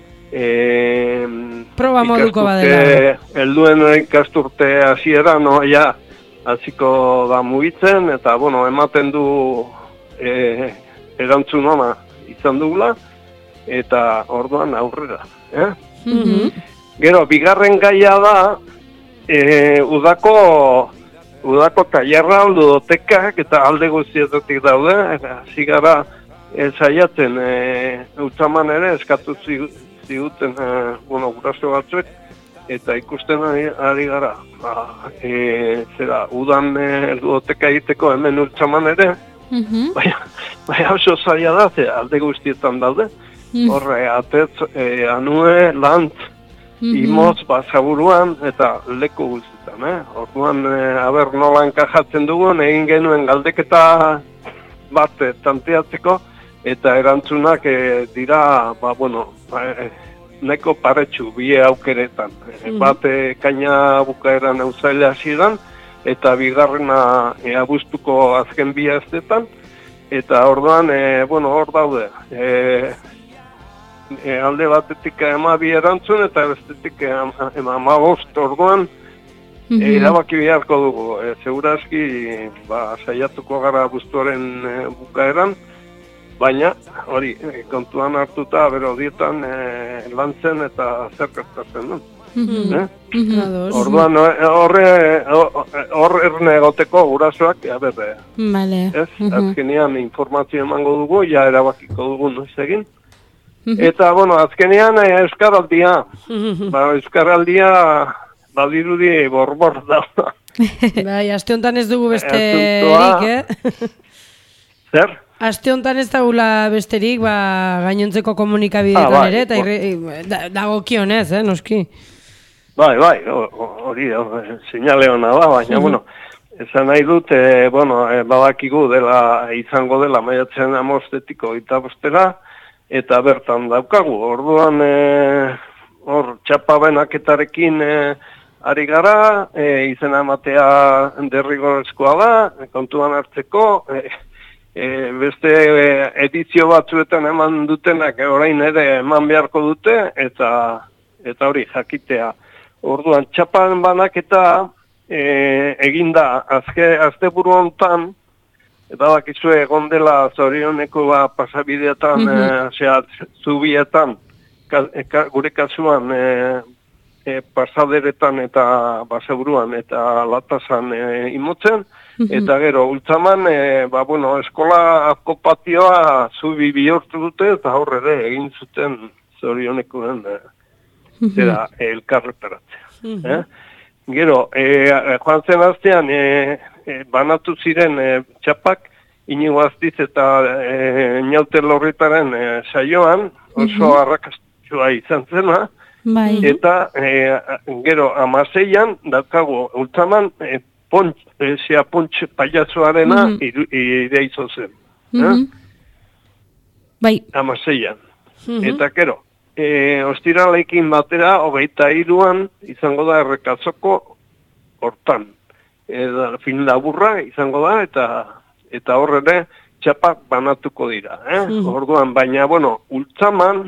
proba moduko badela. Helduen ikasturte hasiera, hasiko da mugitzen, eta, bueno, ematen du erantzun ona izan dugula, eta orduan aurrera. Gero, bigarren gaia da, udako tailerra, ludotekak, eta alde guztietatik daude, hasi gara, saiatzen, utzaman ere eskatu ziguten, guraso batzuek, eta ikusten ari gara, udan ludoteka egiteko hemen utzaman ere, baina oso zaila da, alde guztietan daude, Horre, atez, anue, lantz, imoz, basaburuan, eta leku guztietan, Orduan, aber nola enkajatzen dugun, egin genuen galdeketa bat tanteatzeko, eta erantzunak dira, neko paretsu, bi aukeretan. Bat kaina bukaeran eusaila hasieran, eta bigarrena abuztuko azken bi astetan, eta orduan, hor daude. Alde batetik 12 erantzun eta bestetik 15 orduan erabaki beharko dugu. Segurazki saiatuko gara abuztuaren bukaeran, baina hori kontuan hartuta bero dietan lantzen eta zer gertatzen duen. Orduan hor erne egoteko gurasoak azkenean informazio emango dugu, ja erabakiko dugu noiz egin. Eta, azkenean Euskaraldia. Euskaraldia badirudi borbor da. Bai, aste honetan ez dugu besterik, Zer? Aste honetan ez dagula besterik, gainontzeko komunikabideetan ere, eta dagokionez, noski. Bai, hori, seinale hona da, baina, esan nahi dut, badakigu izango dela maiatzen 15-etiko 25-era, eta bertan daukagu. Orduan, hor txapa benaketarekin ari gara, izena ematea derrigorrezkoa da, kontuan hartzeko, beste edizio batzuetan eman dutenak orain ere eman beharko dute, eta hori jakitea. Orduan, txapan banaketa eginda asteburu honetan, eta bakizue egon dela zorioneko pasabideetan, zubietan, gure kasuan pasaderetan eta basaburuan eta latazan imotzen, eta gero, ultzaman, eskola patioa zubi bihurtu dute, eta horre egin zuten zorionekoen elkarretaratzea. Gero, joan zen astean, banatu ziren txapak, Inigo Aztiz eta Inaute Lorritaren saioan, oso arrakastua izan zena, eta gero 16an, daukagu, ultzaman, Pontx paiazoarena ideizo zen. 16an. Eta gero, ostiralekin batera, 23an, izango da Errekazoko hortan. Fin laburra izango da, eta horre txapak banatuko dira. Orduan, baina, ultzaman,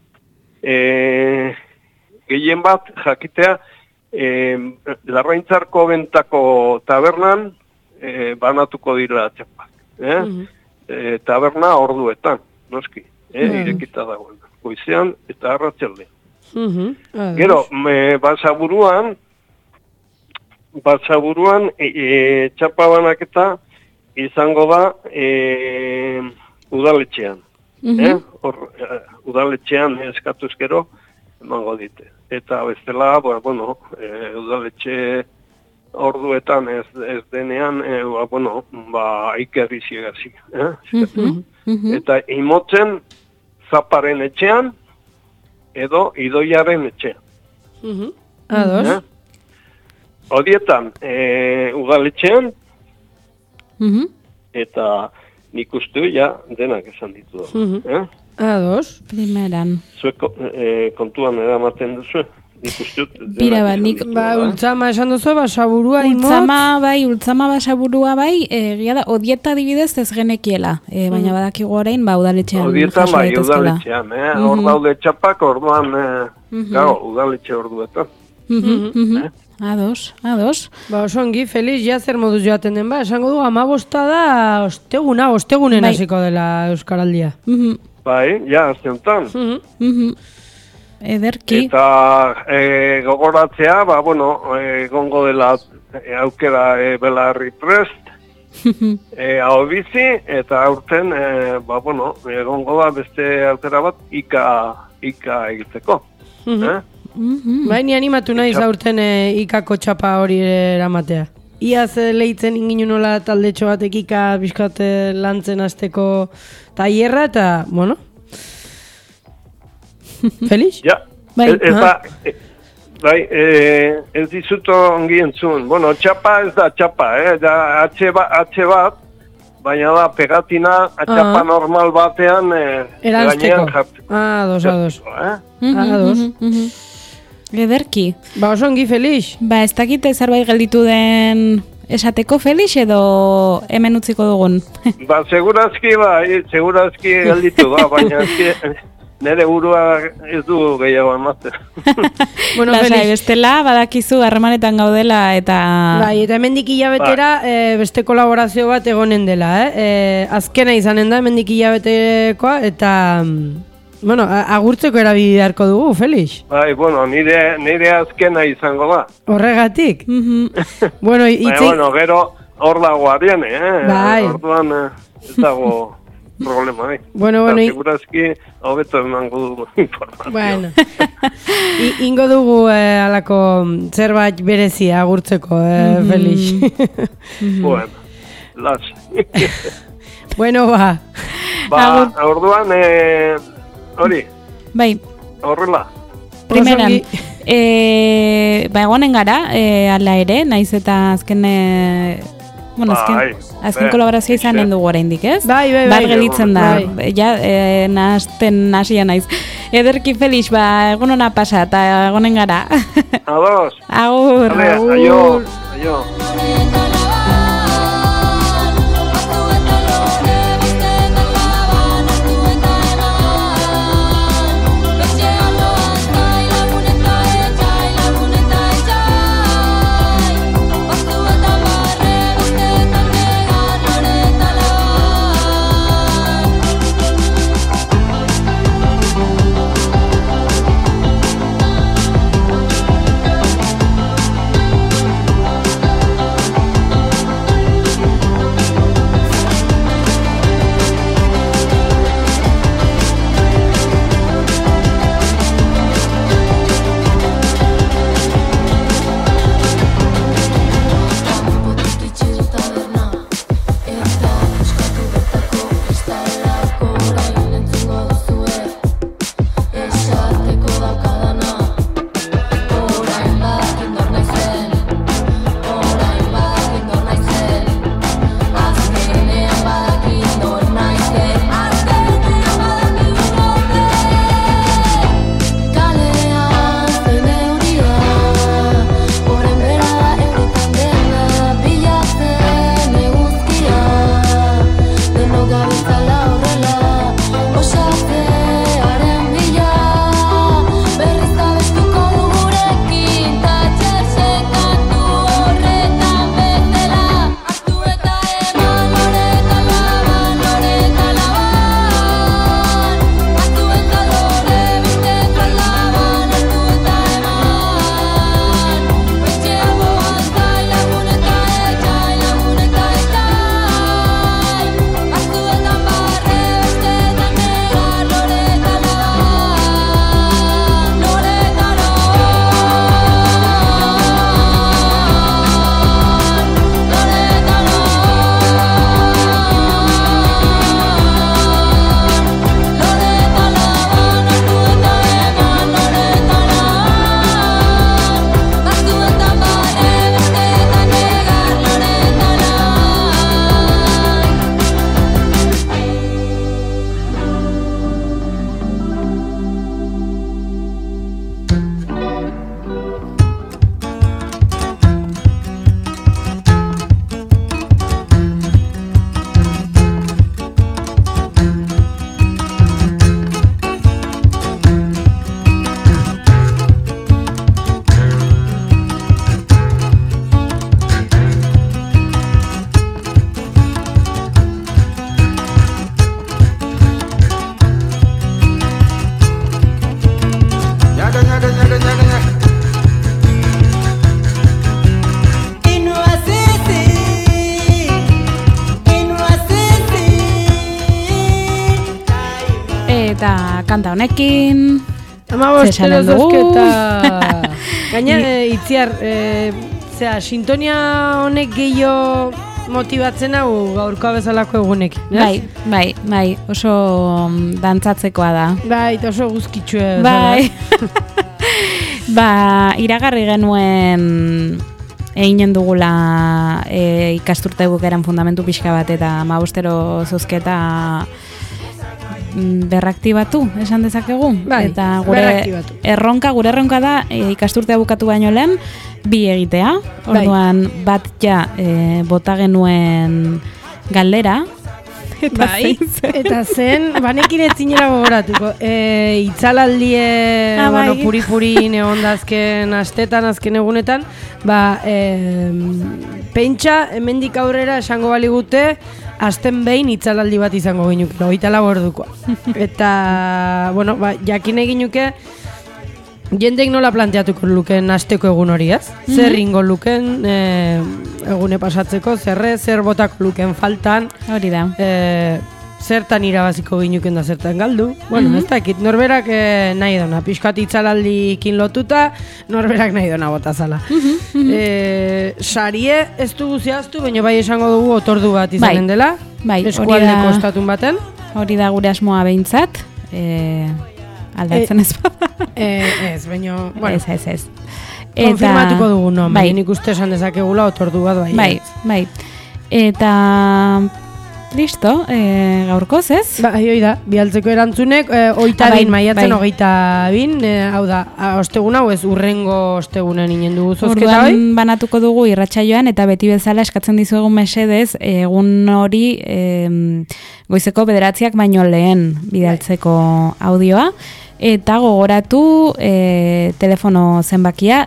gehien bat, jakitea, Larraintzarko bentako tabernan banatuko dira txapak. Taberna orduetan, noski, irekita dagoen. Goizean eta arratsaldean. Gero, Basaburuan txapa banaketa izango da udaletxean. Udaletxean eskatuz gero emango dite. Eta bestela, udaletxe orduetan ez denean, ikerri ziegazik. Eta imotzen zaparen etxean edo idoiaren etxean. Ados. Odietan, udaletxean, eta nik uste denak esan ditu. Ados. Primeran. Zueko kontuan eramaten duzu. Nik uste Bira nik ultzama esan duzu, basaburua imot. Ultzama basaburua bai, egia da, odieta dibidez ez genekiela. Baina badakigu orain, udaletxean. Odietan bai, udaletxean. Hor daude txapak, orduan, udaletxe orduetan. Ados. Osongi, Feliz, zer moduz joaten den esango du, 15 da ostegunen hasiko dela Euskaraldia. Bai, azte honetan. Ederki. Eta gogoratzea, gongo dela aukera Belarri Prest, hau bizi, eta aurten, gongo da beste aukera bat ika egiteko. Baina animatu naiz aurten ikako txapa hori eramatea. Iaz lehitzen inginu nola taldetxo batek ika bizkat lantzen azteko tailerra, eta, Felix? Ja. Bai. Bai, ez dizuto ongi entzun. Bueno, txapa ez da txapa, da atxe bat, baina da pegatina atxapa normal batean gainean jartzeko. Ados. Ados. Ederki. Ba, oso ongi, Felix. Ba, ez dakite zerbait gelditu den esateko, Felix, edo hemen utziko dugun? Ba, segurazki gelditu da, baina nire burua ez du gehiago ematen. Bueno, Felix, bestela, badakizu, harremanetan gaudela, eta... Bai, eta hemendik hilabetera beste kolaborazio bat egonen dela, azkena izanen da, hemendik hilabetekoa, eta... Bueno, agurtzeko erabili beharko dugu, Felix. Bai, bueno, nire azkena izango da. Horregatik. Bueno, gero hor dago Ariane, Bai. Orduan ez dago problema, Bueno, segurazki hobeto emango dugu informazio. Bueno. Ingo dugu alako zerbait berezia agurtzeko, Felix. Bueno, las. Bueno, ba. Orduan, hori. Bai. Horrela. Primeran, egonen gara, ala ere, naiz eta azken... Bueno, azken kolaborazioa izanen dugu oraindik, ez? Bai. Bar gelitzen da. Ja, nasia naiz. Ederki, Felix, egun hona pasa, eta egonen gara. Ados. Agur. Aio. eta kanta honekin 15 erosketa. Gaina itziar, sintonia honek gehiago motibatzen hau gaurkoa bezalako egunek. Bai, oso dantzatzekoa da. Bai, oso guzkitsue. Bai. Iragarri genuen eginen dugula ikasturte bukeran fundamentu pixka bat eta 15 zozketa berraktibatu, esan dezakegu. Bai, eta gure erronka da ikasturtea bukatu baino lehen, 2 egitea. Orduan bat bota genuen galdera. Eta zen, banekin ez zinera gogoratuko. Itzalaldie, puri-puri neondazken astetan, azken egunetan, pentsa, hemendik aurrera esango baligute, asten behin itzalaldi bat izango ginuke, 24 ordukoa. Eta, jakin egin nuke, jendek nola planteatuko luken asteko egun hori, ez? Zer ingo luken egune pasatzeko, zer botako luken faltan. Hori da. Zertan irabaziko ginuken da zertan galdu. Ez dakit, norberak nahi dona. Piskat itzalaldikin lotuta, norberak nahi dona botazala. Sarie ez dugu zehaztu, baina bai esango dugu otordu bat izanen dela. Eskualdeko estatun baten. Hori da gure asmoa behintzat. Aldatzen ez bada. Ez, baina... Ez. Konfirmatuko dugu, no? Nik uste esan dezakegula otordu bat bai. Bai. Eta... Listo, gaurkoz, ez? Hoi da, bialtzeko erantzunek, maiatzen 22, hau da, ostegun hau ez, urrengo ostegunen inen dugu zozketa hoi? Orduan banatuko dugu irratsaioan eta beti bezala eskatzen dizuegu mesedez, egun hori goizeko 9 baino lehen bidaltzeko audioa. Eta gogoratu telefono zenbakia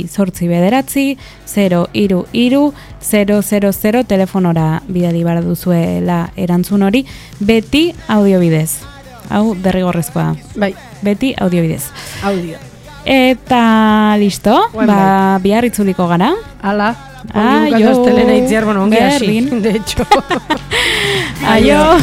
6-9-0-3-0 telefonora bidali bar duzuela erantzun hori, beti audio bidez. Hau derrigorrezkoa. Bai. Beti audio bidez. Audio. Eta listo, bihar itzuliko gara. Hala. Aio. Ongi hasi, de hecho. Aio.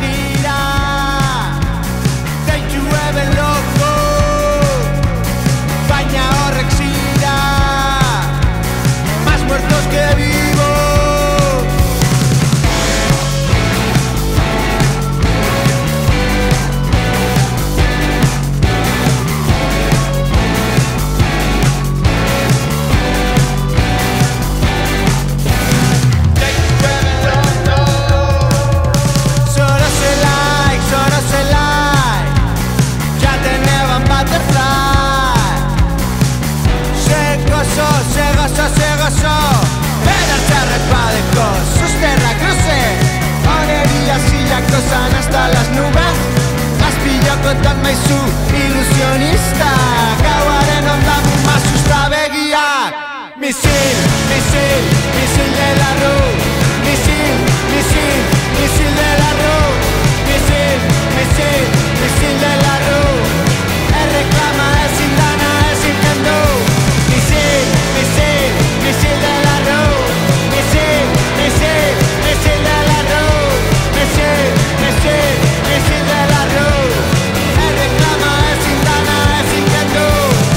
Hasta las nubes, las pillo kontan maizu ilusionista. Gauaren ondamu masusta begiak. Misil, misil, misil de la rue. Misil, misil, misil de la rue. Misil, misil, misil de la rue. Reclama ezin dana ezin kendu. Misil, misil, misil de la rue. Misil, misil, misil de la rue. Misil, misil, misil de la rue. Reclama ezin dana ezin kendu.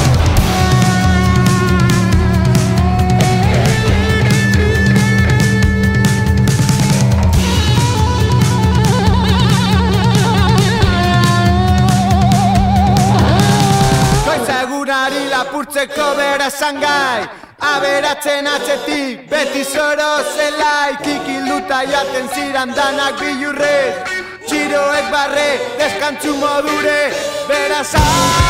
Goizagunari lapurtzeko bera zangai. Aberatzen atzetik beti zoro zelai. Kikilduta jaten ziran danak bilurrez. Txiroek barre deskantzu modure. Berazai